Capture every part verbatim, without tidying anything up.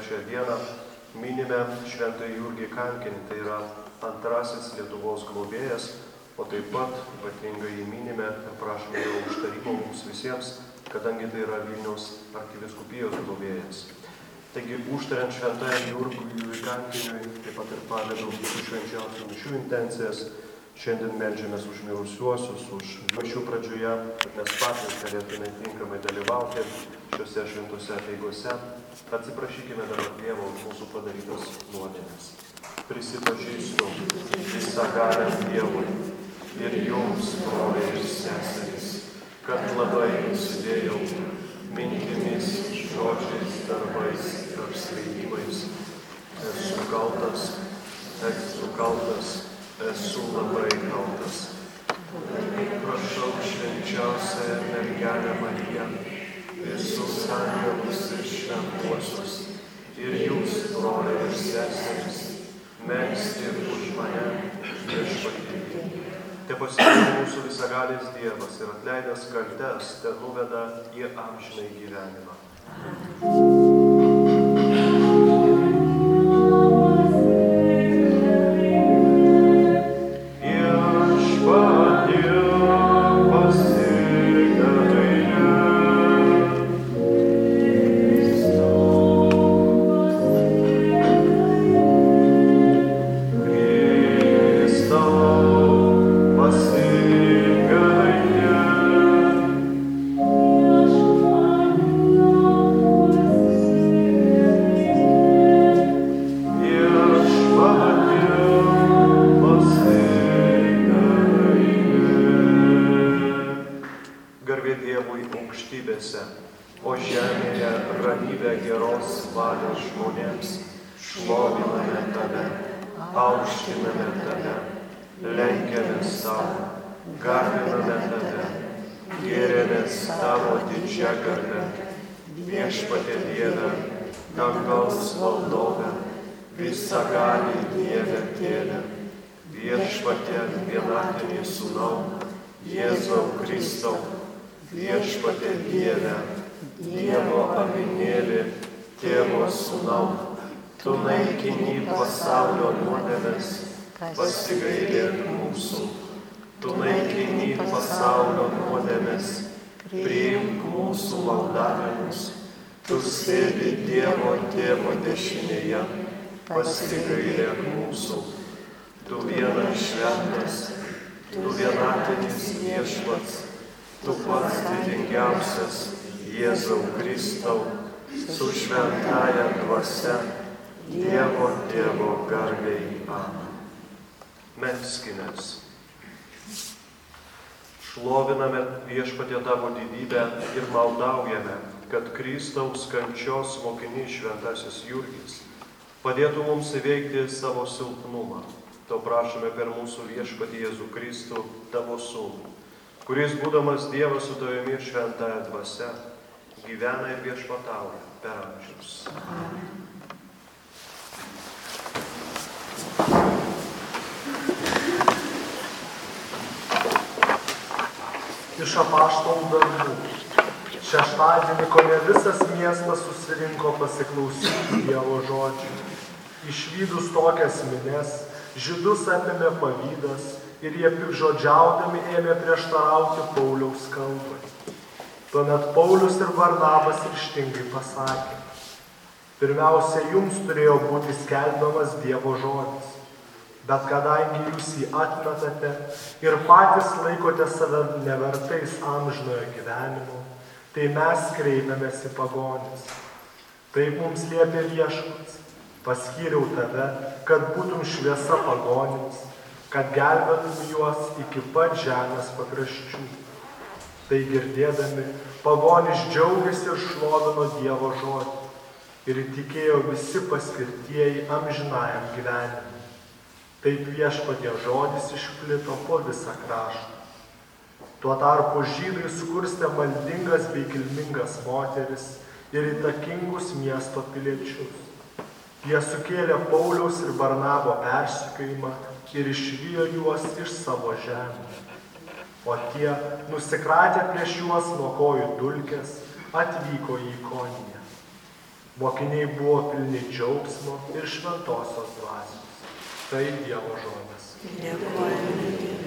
trečiąją dieną minime Šventąjį Jurgį Kankinį, tai yra antrasis Lietuvos globėjas, o taip pat ypatingai jį minime ir prašome jo užtarimo mums visiems, kadangi tai yra Vilniaus arkivyskupijos globėjas. Taigi, užtariant Šventajam Jurgiui Kankiniui, taip pat ir pavedu visų švenčiausių mišių intencijas, šiandien meldžiamės už mirusiuosius, už mišių pradžioje, kad mes patys galėtume tinkamai dalyvauti šiuose šventose apeigose. Atsiprašykime dabar Dievo už mūsų padarytas nuodėmes. Prisipažįstu visagaliam Dievui ir jums, broliai ir seserys, kad labai nusidėjau mintimis, žodžiais, darbais ir apsvaigimais. Esu kaltas, esu kaltas, esu labai kaltas. Prašau švenčiausiąją mergelę Mariją, visus angelus ir šventuosius, ir jūs, broliai ir seserys, melsti už mane viešpatie. Tepasigailė mūsų visagalis Dievas ir atleidęs kaltes, te nuveda į amžinąjį gyvenimą. O žemėje ramybę geros valios žmonėms, šloviname tave, aukštiname tave, lenkiamės tau, garbiname tave, gėrėmės tavo didžią garbę, viešpatie Dieve, dangaus valdove, visagalį Dieve Tėve, viešpatie vienatinį Sūnau, Jėzau Kristau, viešpatie Dieve, Dievo avinėli, Tėvo Sūnau, tu naikini pasaulio nuodėmes, pasigailėk mūsų. Tu naikini pasaulio nuodėmes, priimk mūsų maldavimus. Tu sėdi Dievo Tėvo dešinėje, pasigailėk mūsų. Tu vienas šventas, tu vienatinis viešpats, tu pats didingiausias, Jėzau Kristau, su šventąja dvasia, Dievo Tėvo garbei. Amen. Melskimės. Šloviname viešpatie tavo didybę ir maldaujame, kad Kristaus kančios mokinys šventasis Jurgis padėtų mums įveikti savo silpnumą. To prašome per mūsų viešpatį Jėzų Kristų, tavo Sūnų, kuris, būdamas Dievas su tavimi ir šventąja dvasia, gyvena ir viešpatauja per amžius. Iš apaštalų darbų. Šeštadienį kone visas miestas susirinko pasiklausyti Dievo žodžių. Išvydus tokias minias, žydus apėmė pavydas ir jie piktžodžiaudami ėmė prieštarauti Pauliaus kalbai. Tuomet Paulius ir Barnabas ryžtingai pasakė: pirmiausia, jums turėjo būti skelbiamas Dievo žodis, bet kadangi jūs jį atmetate ir patys laikote save nevertais amžinojo gyvenimo, tai mes kreipiamės į pagonis. Taip mums liepė viešpats: paskyriau tave, kad būtum šviesa pagonims, kad gelbėtum juos iki pat žemės pakraščių. Tai girdėdami, pagonys džiaugiasi ir šlovino Dievo žodį ir tikėjo visi paskirtieji amžinajam gyvenimui. Taip viešpatie žodis išplito po visą kraštą. Tuo tarpu žydai skurstė maldingas bei kilmingas moteris ir įtakingus miesto piliečius. Jie sukėlė Pauliaus ir Barnabo persekiojimą ir išvijo juos iš savo žemės. O tie, nusikratę prieš juos nuo kojų dulkės, atvyko į Ikoniją. Mokiniai buvo pilni džiaugsmo ir šventosios dvasios. Tai Dievo žodis. Dėkojame Dievui.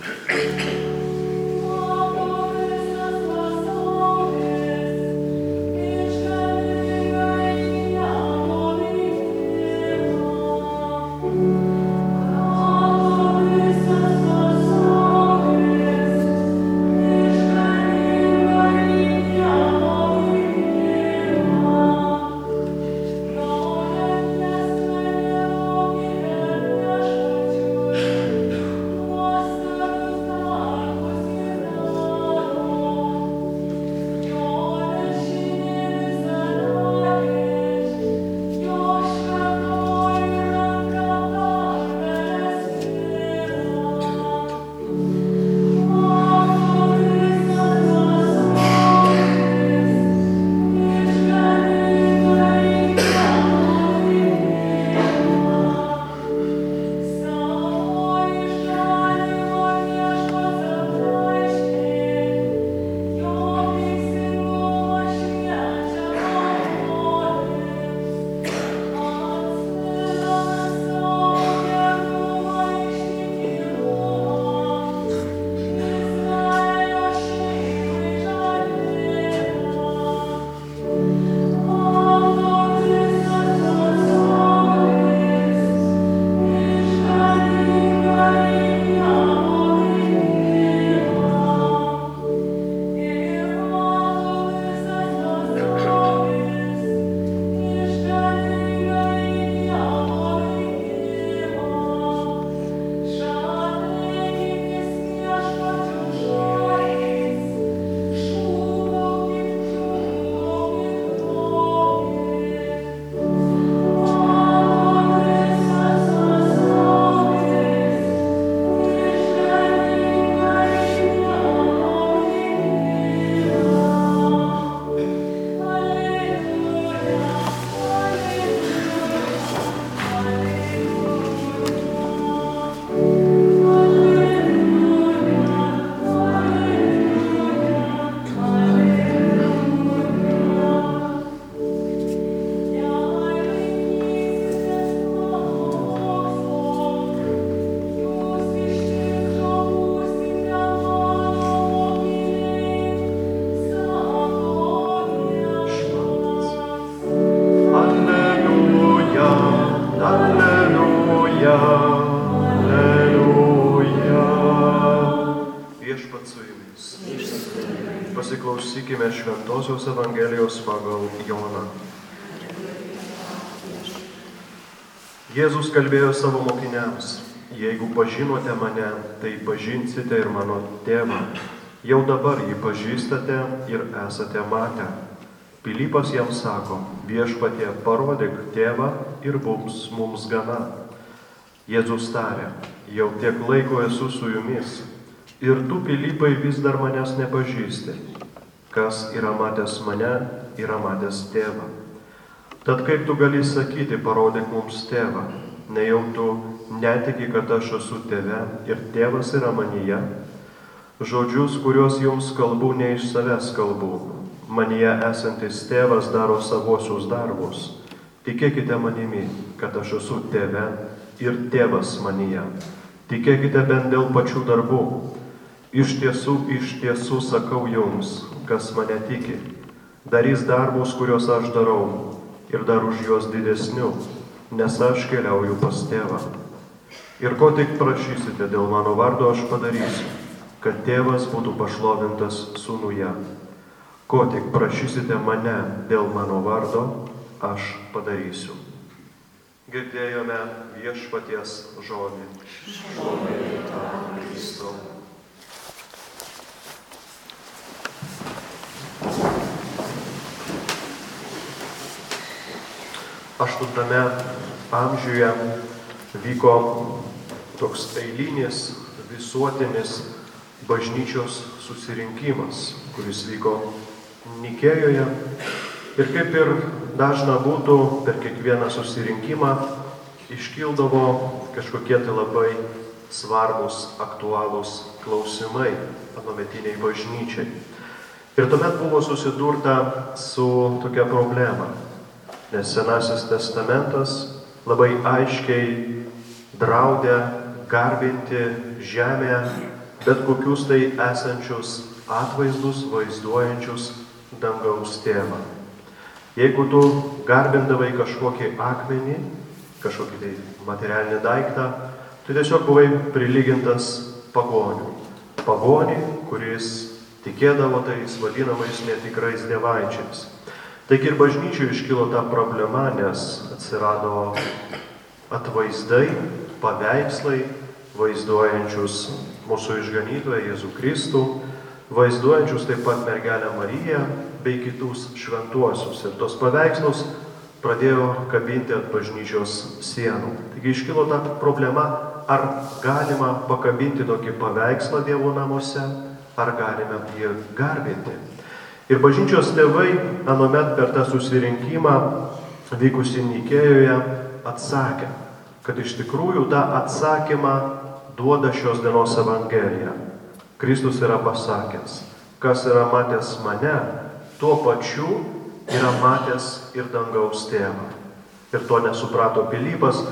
Pasiklausykime Šventosios Evangelijos pagal Joną. Jėzus kalbėjo savo mokiniams: jeigu pažinote mane, tai pažinsite ir mano tėvą. Jau dabar jį pažįstate ir esate matę. Pilypas jam sako: viešpatie, parodyk tėvą ir mums, mums gana. Jėzus tarė: jau tiek laiko esu su jumis, ir tu, Pilypai, vis dar manęs nepažįsti. Kas yra matęs mane, yra matęs tėvą. Tad kaip tu gali sakyti, parodyk mums tėvą? Nejau tu netiki, kad aš esu tėve ir tėvas yra manyje? Žodžius, kuriuos jums kalbu, ne iš savęs kalbu. Manyje esantis tėvas daro savosius darbus. Tikėkite manimi, kad aš esu tėve ir tėvas manyje. Tikėkite bent dėl pačių darbų. Iš tiesų, iš tiesų sakau jums, kas mane tiki, darys darbus, kuriuos aš darau, ir dar už juos didesnių, nes aš keliauju pas tėvą. Ir ko tik prašysite dėl mano vardo, aš padarysiu, kad tėvas būtų pašlovintas sūnuje. Ko tik prašysite mane dėl mano vardo, aš padarysiu. Girdėjome viešpaties žodį. Šlovė tau, Kristau. Aštuntame amžiuje vyko toks eilinis visuotinis bažnyčios susirinkimas, kuris vyko Nikėjoje. Ir kaip ir dažna būtų, per kiekvieną susirinkimą iškildavo kažkokie tai labai svarbus, aktualūs klausimai anuometiniai bažnyčiai. Ir tuomet buvo susidurta su tokia problema. nes Senasis testamentas labai aiškiai draudė garbinti žemėje bet kokius tai esančius atvaizdus vaizduojančius dangaus tėvą. Jeigu tu garbindavai kažkokį akmenį, kažkokį tai materialinį daiktą, tu tiesiog buvai prilygintas pagonių. Pagonį, kuris tikėdavo tais vadinamais netikrais dievaičiais. Taigi ir bažnyčiai iškilo ta problema, nes atsirado atvaizdai, paveikslai, vaizduojančius mūsų išganytoją Jėzų Kristų, vaizduojančius taip pat mergelę Mariją bei kitus šventuosius. Ir tos paveikslus pradėjo kabinti ant bažnyčios sienų. Taigi iškilo ta problema, ar galima pakabinti tokį paveikslą Dievo namuose, ar galime jį garbinti. Ir bažnyčios tėvai anuomet per tą susirinkimą vykusį Nikėjoje atsakė, kad iš tikrųjų tą atsakymą duoda šios dienos Evangelija. Kristus yra pasakęs, kas yra matęs mane, tuo pačiu yra matęs ir dangaus tėvą. Ir to nesuprato Pilypas,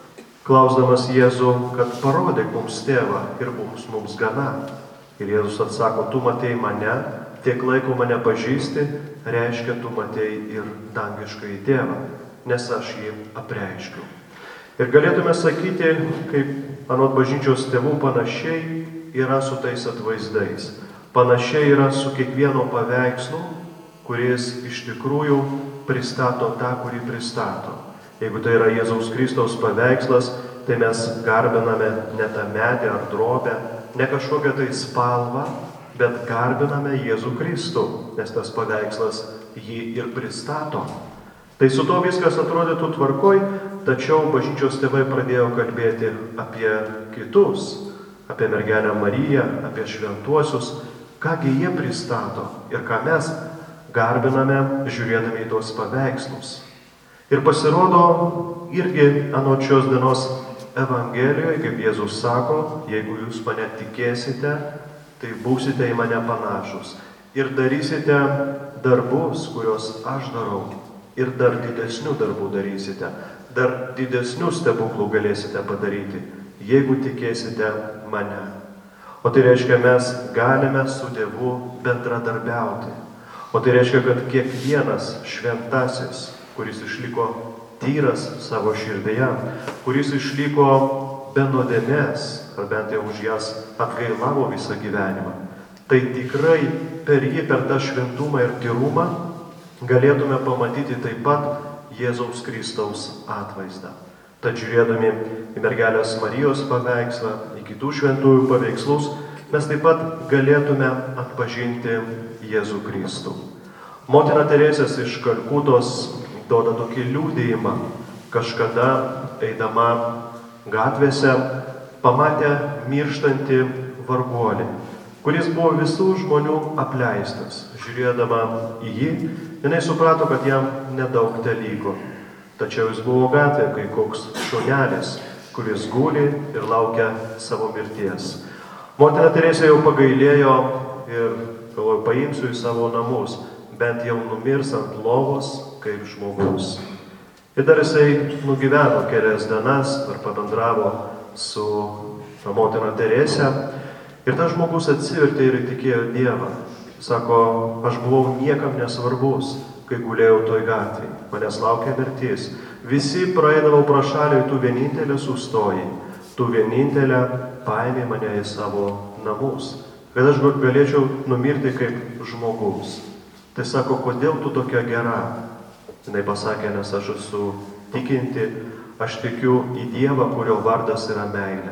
klausdamas Jėzų, kad parodyk mums tėvą ir mums mums gana. Ir Jėzus atsako, tu matei mane, tiek laiko mane pažįsti, reiškia, tu matei ir dangiškąjį tėvą, nes aš jį apreiškiu. Ir galėtume sakyti, kaip anot bažnyčios tėvų panašiai yra su tais atvaizdais. Panašiai yra su kiekvieno paveikslu, kuris iš tikrųjų pristato tą, kurį pristato. Jeigu tai yra Jėzaus Kristaus paveikslas, tai mes garbiname ne tą medį ar drobę, ne kažkokią tai spalvą, bet garbiname Jėzų Kristų, nes tas paveikslas jį ir pristato. Tai su to viskas atrodytų tvarkoj, tačiau bažnyčios tėvai pradėjo kalbėti apie kitus, apie mergelę Mariją, apie šventuosius, kągi jie pristato ir ką mes garbiname žiūrėdami į tuos paveikslus. Ir pasirodo irgi anot šios dienos Evangelijoje, kaip Jėzus sako, jeigu jūs mane tikėsite, tai būsite į mane panašus ir darysite darbus, kuriuos aš darau, ir dar didesnių darbų darysite, dar didesnių stebuklų galėsite padaryti, jeigu tikėsite mane. O tai reiškia, mes galime su Dievu bendradarbiauti. O tai reiškia, kad kiekvienas šventasis, kuris išliko tyras savo širdyje, kuris išliko be nuodėmės, ar bent jau už jas atgailavo visą gyvenimą, tai tikrai per jį, per tą šventumą ir tyrumą galėtume pamatyti taip pat Jėzaus Kristaus atvaizdą. Tad žiūrėdami į mergelės Marijos paveikslą, į kitų šventųjų paveikslus, mes taip pat galėtume atpažinti Jėzų Kristų. Motina Teresės iš Kalkutos duoda tokį liudijimą. Kažkada eidama gatvėse pamatė mirštantį varguolį, kuris buvo visų žmonių apleistas. Žiūrėdama į jį, jinai suprato, kad jam nedaug teliko. Tačiau jis buvo gatvė, kai koks šunelis, kuris guli ir laukia savo mirties. Motina Teresė jau pagailėjo ir galvoju, paimsiu į savo namus, bent jau numirs ant lovos kaip žmogus. Ir dar jisai nugyveno kelias dienas ir pabendravo su motina Teresė. Ir tas žmogus atsivertė ir įtikėjo Dievą. Sako, aš buvau niekam nesvarbus, kai gulėjau toj gatvėj. Manęs laukia mirtis. Visi praeidavau pro šalį, tu vienintelė sustojai. Tu vienintelė paėmė mane į savo namus. Kad aš galėčiau numirti kaip žmogus. Tai sako, kodėl tu tokia gera? Jinai pasakė, nes aš esu tikinti, aš tikiu į Dievą, kurio vardas yra meilė.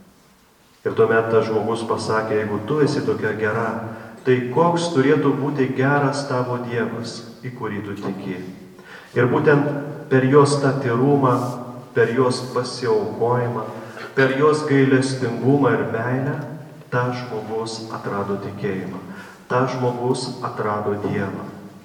Ir tuomet tas žmogus pasakė, jeigu tu esi tokia gera, tai koks turėtų būti geras tavo Dievas, į kurį tu tiki. Ir būtent per jos tą tyrumą, per jos pasiaukojimą, per jos gailestingumą ir meilę, tas žmogus atrado tikėjimą. Tas žmogus atrado Dievą.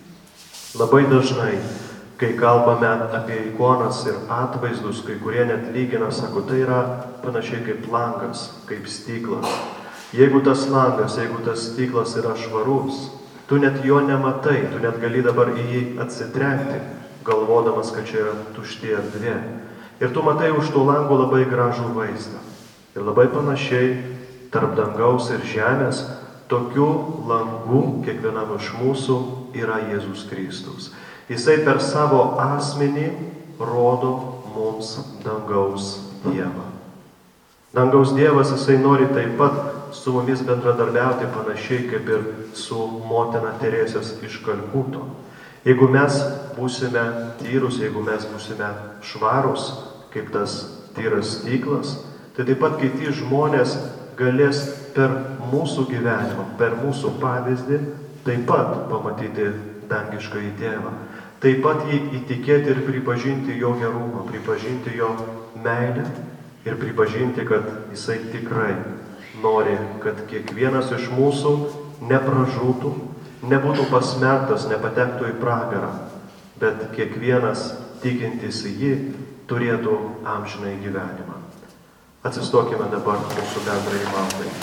Labai dažnai, kai kalbame apie ikonas ir atvaizdus, kai kurie net lygina, sako, tai yra panašiai kaip langas, kaip stiklas. Jeigu tas langas, jeigu tas stiklas yra švarus, tu net jo nematai, tu net gali dabar į jį atsitrenkti, galvodamas, kad čia yra tušti erdvė. Ir tu matai už tų langų labai gražų vaizdą. Ir labai panašiai tarp dangaus ir žemės tokių langų kiekvienam iš mūsų yra Jėzus Kristus. Jisai per savo asmenį rodo mums dangaus Dievą. Dangaus Dievas, jisai nori taip pat su mumis bendradarbiauti panašiai kaip ir su motina Teresės iš Kalkuto. Jeigu mes būsime tyrus, jeigu mes būsime švarus, kaip tas tyras stiklas, tai taip pat kiti žmonės galės per mūsų gyvenimą, per mūsų pavyzdį taip pat pamatyti dangiškąjį Tėvą. Taip pat jį įtikėti ir pripažinti jo gerumą, pripažinti jo meilę ir pripažinti, kad jisai tikrai nori, kad kiekvienas iš mūsų nepražūtų, nebūtų pasmerktas, nepatektų į pragarą, bet kiekvienas tikintis į jį turėtų amžinąjį gyvenimą. Atsistokime dabar mūsų bendrai maldai.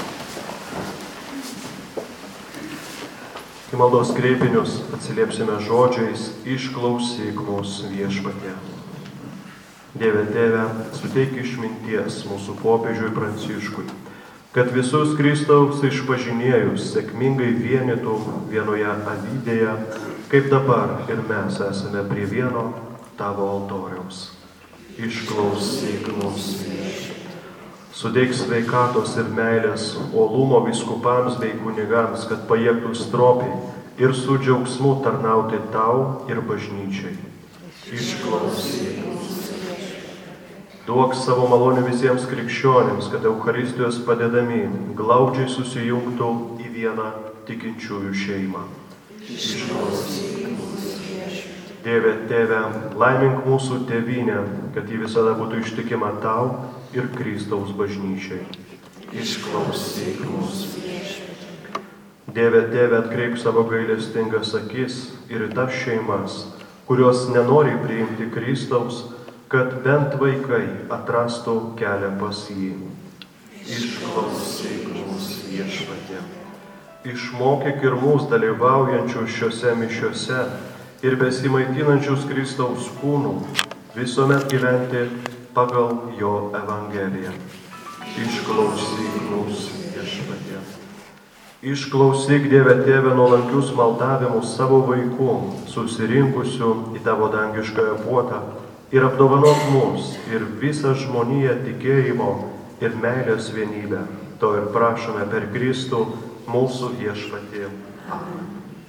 Į maldos kreipinius atsiliepsime žodžiais: išklausyk mūsų Viešpatie. Dieve Tėve, suteik išminties mūsų popiežiui Pranciškui, kad visus Kristaus išpažinėjus sėkmingai vienytų vienoje avydėje, kaip dabar ir mes esame prie vieno tavo altoriaus. Išklausyk mūsų. Suteik sveikatos ir meilės uolumo vyskupams bei kunigams, kad pajėgtų stropiai ir su džiaugsmu tarnauti tau ir bažnyčiai. Išklausyk. Duok savo malonę visiems krikščionims, kad Eucharistijos padedami glaudžiai susijungtų į vieną tikinčiųjų šeimą. Išklausyk. Dieve Tėve, laimink mūsų tėvynę, kad ji visada būtų ištikima tau ir Kristaus bažnyčiai. Išklausyk mūsų. Dieve Tėve, atkreip savo gailestingas akis ir į tas šeimas, kurios nenori priimti Kristaus, kad bent vaikai atrastų kelią pas jį. Išklausyk mūsų, Viešpatie. Išmokyk ir mūsų dalyvaujančių šiuose mišiuose ir besimaitinančius Kristaus kūnų visuomet gyventi pagal jo Evangeliją. Išklausyk mūsų, Viešpatie. Išklausyk, Dieve Tėve, nuolankius maldavimus savo vaikų, susirinkusių į tavo dangiškąją puotą, ir apdovanok mus ir visą žmoniją tikėjimo ir meilės vienybę. To ir prašome per Kristų mūsų Viešpatį. Amen.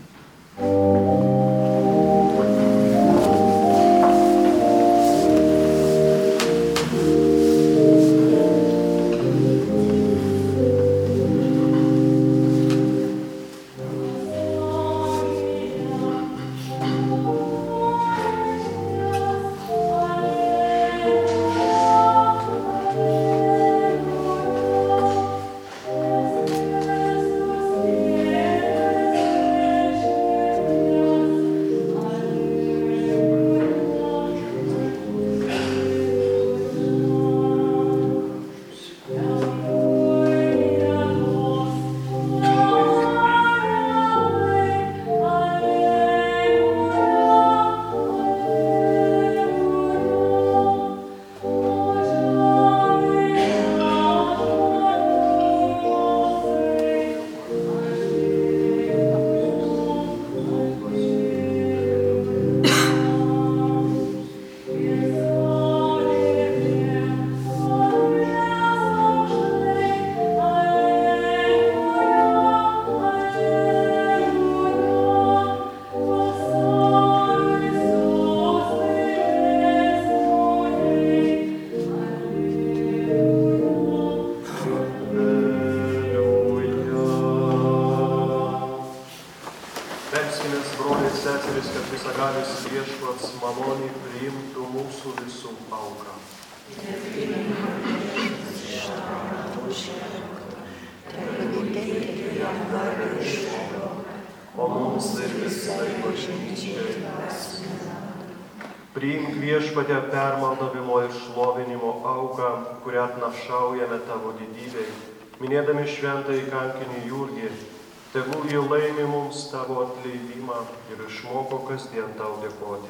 Priimk Viešpatie permaldavimo ir šlovinimo auką, kurią atnašaujame tavo didybei, minėdami šventąjį kankinį Jurgį, tegul jį laimi mums tavo atleidimą ir išmoko kasdien tau dėkoti.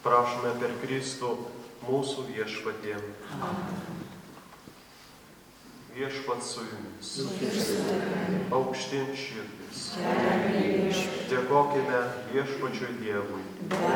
prašome per Kristų mūsų viešpatį. Viešpats su jumis. Aukštyn širdis. Dėkokime viešpačiui Dievui.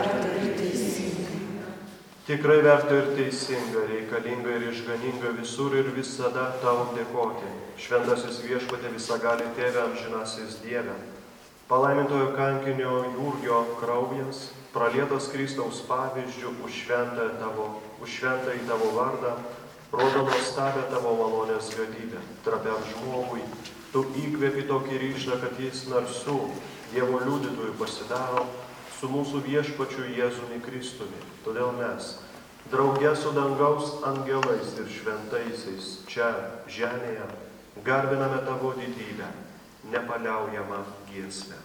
Tikrai verta ir teisinga, reikalinga ir išganinga visur ir visada tau dėkoti. Šventasis viešpatė visagali Tėve, amžinasis Dieve. Palaimintojo kankinio Jurgio kraujas, pralietas Kristaus pavyzdžių už šventą tavo, už šventą į tavo vardą, rodo nuostabę tavo malonės galybę. Trapiam žmogui, tu įkvėpi tokį ryžtą, kad jis narsų Dievo liudytojų pasidaro su mūsų viešpačiu Jėzumi Kristumi. Todėl mes, drauge su dangaus angelais ir šventaisiais čia žemėje, garbiname tavo didybę, nepaliaujamą giesmę.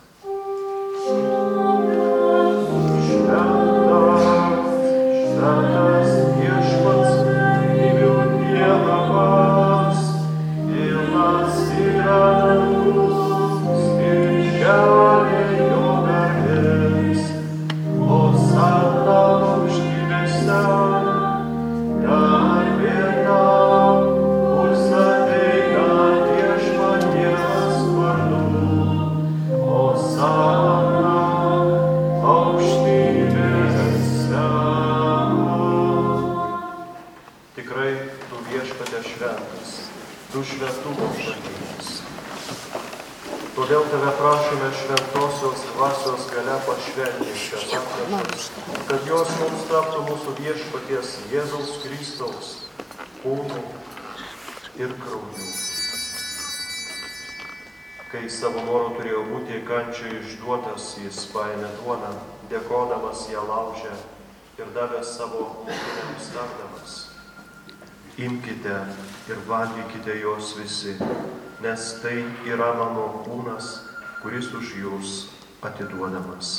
Šventas, šventas viešpats, gyvių Dievas, pilnas yra dangus ir žemė jo garbės, hosana aukštybėse, garbė tau, kurs ateina viešpaties vardu, hosana aukštybėse. Tikrai tu viešpatie šventas, tu šventumo šaltinis. Todėl tave prašome šventosios dvasios galia pašventinti šias atnašas, kad jos mums taptų mūsų viešpaties Jėzaus Kristaus kūnu ir krauju. Kai savo noru turėjo būti kančiai išduotas, jis paėmė duoną, dėkodamas ją laužė ir davė savo mokiniams tardamas: imkite ir valgykite jos visi, nes tai yra mano kūnas, kuris už jūs atiduodamas.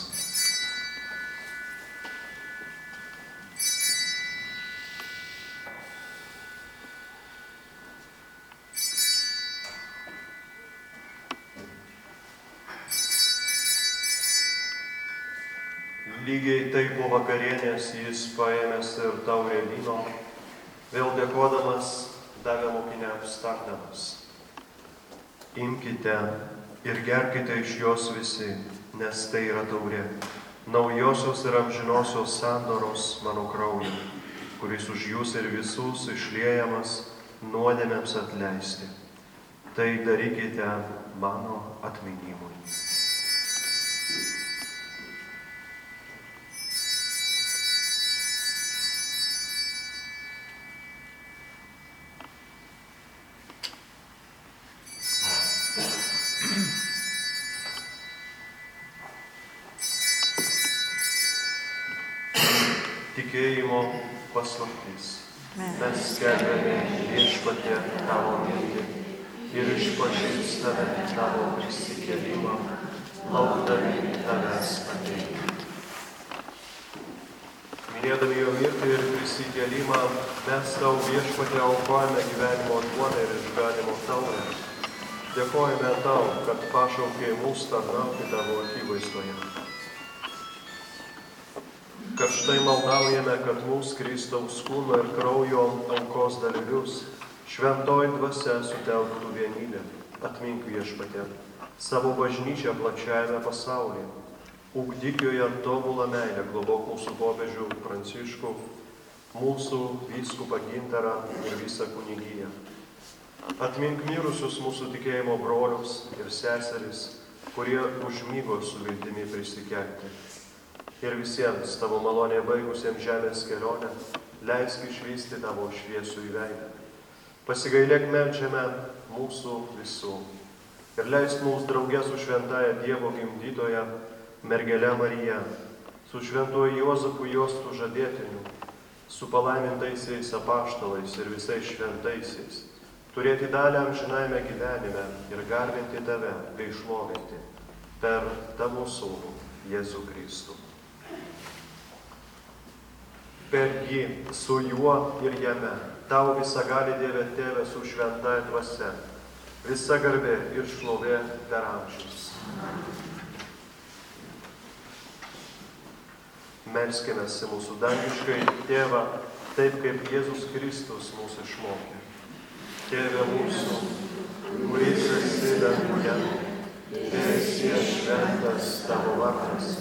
Lygiai taip po vakarienės jis paėmęs ir taurę vyno, vėl dėkodamas davė mokiniams tardamas: imkite ir gerkite iš jos visi, nes tai yra taurė, naujosios ir amžinosios sandoros mano kraujo, kuris už jūs ir visus išliejamas nuodėmėms atleisti. Tai darykite mano atminimui. Tikėjimo paslaptis. Mes skelbiame viešpatie tavo mirtį ir išpažįstame tavo prisikėlimą, laukdami tavęs ateiti. Minėdami jo mirtį ir prisikėlimą, mes tau viešpatie aukojame gyvenimo duoną ir išganimo taurę. Dėkojame tau, kad pašaukei mus tarnauti tavo akivaizdoje. Karštai maldaujame, kad mūsų Kristaus kūno ir kraujo aukos dalyvius šventoji dvasia sutelktų vienybę. Atmink viešpatie savo bažnyčią plačiajame pasaulyje. Ugdyk joje tobulą meilę, globok mūsų popiežių Pranciškų, mūsų vyskupą Gintarą ir visą kunigiją. Atmink mirusius mūsų tikėjimo brolius ir seseris, kurie užmygo su viltimi prisikelti. Ir visiems tavo malonėje baigusiems žemės kelionę, leisk išvysti tavo šviesų į veidą. Pasigailėk melčiame mūsų visų ir leisk mums draugė su šventaja Dievo gimdytoja, mergele Marija, su šventuoju Juozapu jos sužadėtiniu, su palaimintaisiais apaštalais ir visais šventaisiais, turėti dalę amžinajame gyvenime ir garbinti tave bei šlovinti per tavo sūnų Jėzų Kristų. Per jį, su juo ir jame, tau visagali Dieve Tėve su šventąja dvasia, visa garbė ir šlovė per amžius. Melskimės į mūsų dangiškąjį Tėvą, taip kaip Jėzus Kristus mūsų išmokė. Tėve mūsų, kuris esi danguje, teesie šventas tavo vardas.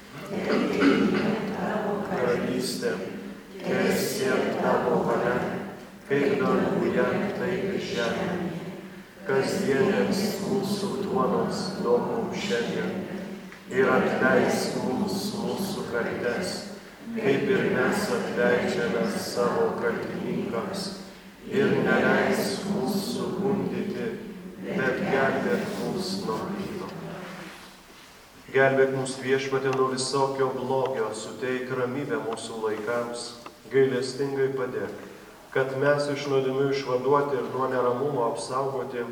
Karalystė, teesie tavo valia, kaip danguje, taip ir žemėje. Kasdienės mūsų duonos duok mums šiandien ir atleisk mums mūsų kaltes, kaip ir mes atleidžiame savo kaltininkams. Ir neleisk mūsų gundyti, bet gelbėk mus nuo pikto. Gelbėk mus Viešpatie nuo visokio blogio, suteik ramybę mūsų laikams, gailestingai padėk, kad mes iš nuodėmių išvaduoti ir nuo neramumo apsaugoti,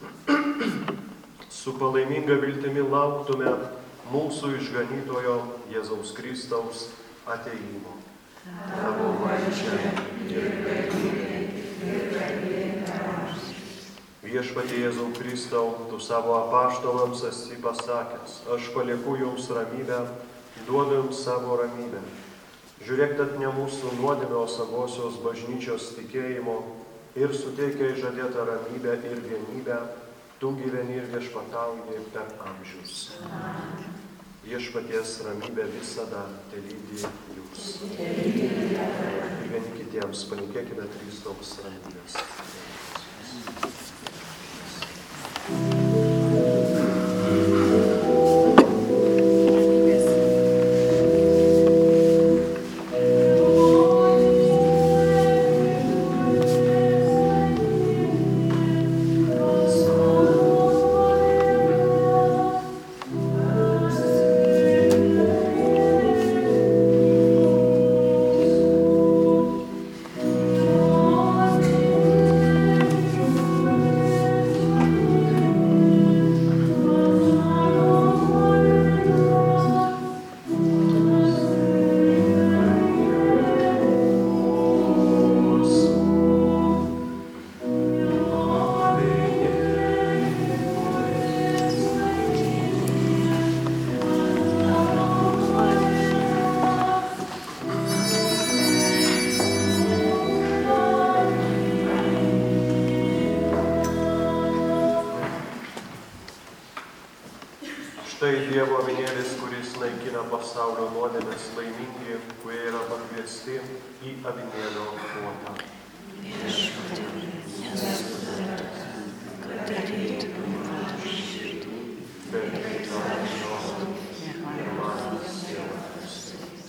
su palaiminga viltimi lauktume mūsų išganytojo Jėzaus Kristaus atėjimo. Tavo valdžia ir galybė, ir galybė. Viešpatie Jėzau Kristau, tu savo apaštalams esi pasakęs, aš palieku jums ramybę, duodu jums savo ramybę. Žiūrėk, tad ne mūsų nuodėmio savosios bažnyčios tikėjimo ir suteikia žadėtą ramybę ir vienybę, tu gyveni ir viešpatauji per amžius. Viešpaties ramybė visada telydi jūs. Ir vieni kitiems palinkėkime Kristaus ramybės. Štai Dievo avinėlis, kuris naikina pasaulio nuodėmes, laimingi, kurie yra pakviesti į avinėlio puotą. Viešpatie, nesu vertas, kad darytum man širdį, Bet kaip tavo žodį ir man sielos.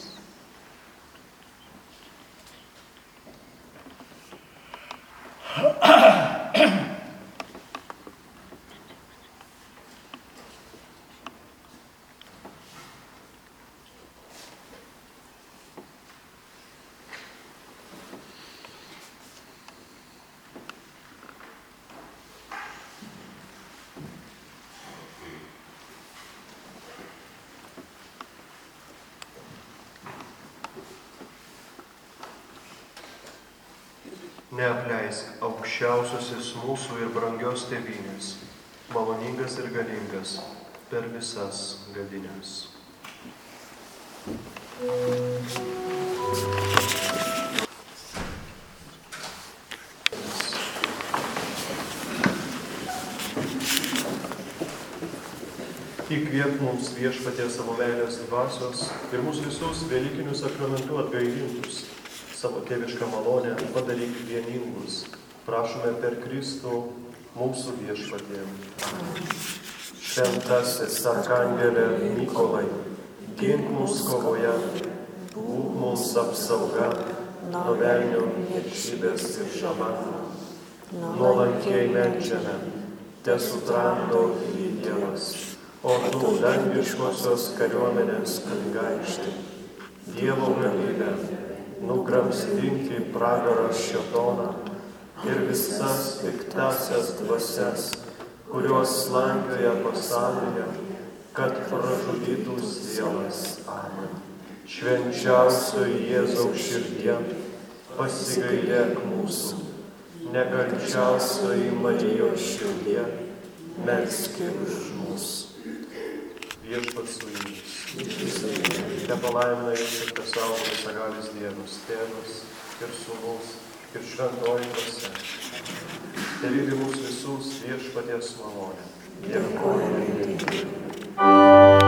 Neapleisk aukščiausiasis mūsų ir brangios tėvynės, maloningas ir galingas per visas gadines. Įkvėp mums Viešpatie savo meilės dvasios ir mūsų visus velykinių sakramentų atgaivintus. Savo tėvišką malonę padaryk vieningus. Prašome per Kristų mūsų Viešpatie. Šventasis arkangelė Mykolai, gink mus kovoje, būk mums apsauga nuo velnio niekšybės ir šamano. Nuolankiai meldžiame, tesutramdo jį Dievas, o tu dangiškosios kariuomenės kunigaikšti. Dievo galybę, nugramzdinti pragarą šėtoną ir visas piktasias dvasias, kurios slankioja pasaulyje, kad pražudytų Dievas. Amen. Švenčiausioji Jėzaus širdie, pasigailėk mūsų. Nekalčiausioji Marijos širdie, melskit už mus. Viešpats su jumis. te palaimina jūs ir te saugo visagalis Dievas, Tėvas ir Sūnus ir Šventoji Dvasia. Te lydi mūsų visus viešpaties malonė. Dėkojame Dievui.